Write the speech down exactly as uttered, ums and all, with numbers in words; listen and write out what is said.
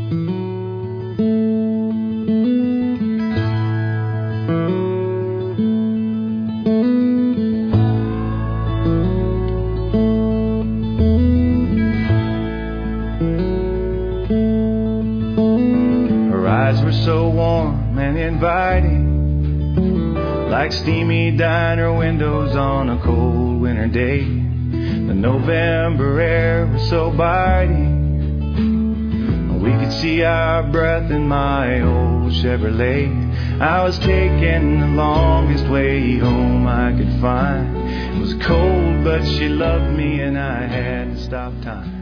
Her eyes were so warm and inviting, like steamy diner windows on a cold winter day. The November air was so biting, we could see our breath in my old Chevrolet. I was taking the longest way home I could find. It was cold, but she loved me and I had to stop time.